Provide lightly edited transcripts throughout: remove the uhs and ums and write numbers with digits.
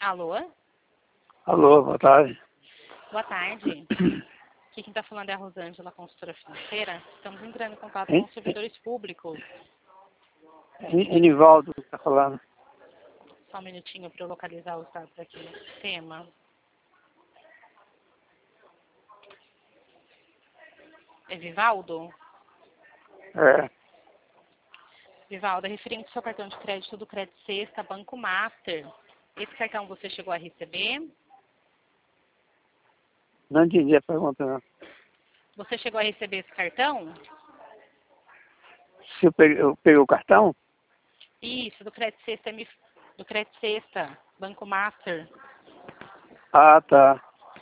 Alô? Alô, boa tarde. Boa tarde. Aqui quem está falando é a Rosângela, consultora financeira. Estamos entrando em contato com Hein? os servidores públicos. Enivaldo está falando. Só um minutinho para eu localizar os dados aqui no sistema. É Vivaldo? É, Vivaldo, é referente ao seu cartão de crédito do Crédito Sexta, Banco Master. Esse cartão você chegou a receber? não entendi a pergunta, não. Você chegou a receber esse cartão? Se eu peguei o cartão? Isso, do Crédito Sexta, do Crédito Sexta, Banco Master. Ah, tá.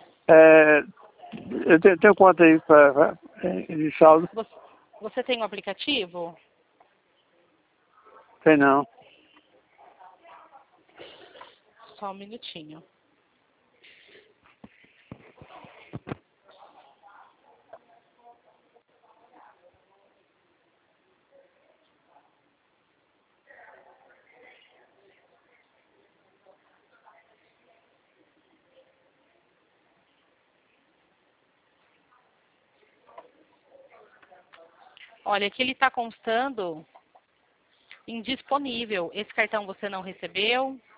Eu tenho conta aí de saldo? Você tem o aplicativo? Tem não. Só um minutinho. Olha, aqui ele está constando indisponível. Esse cartão você não recebeu?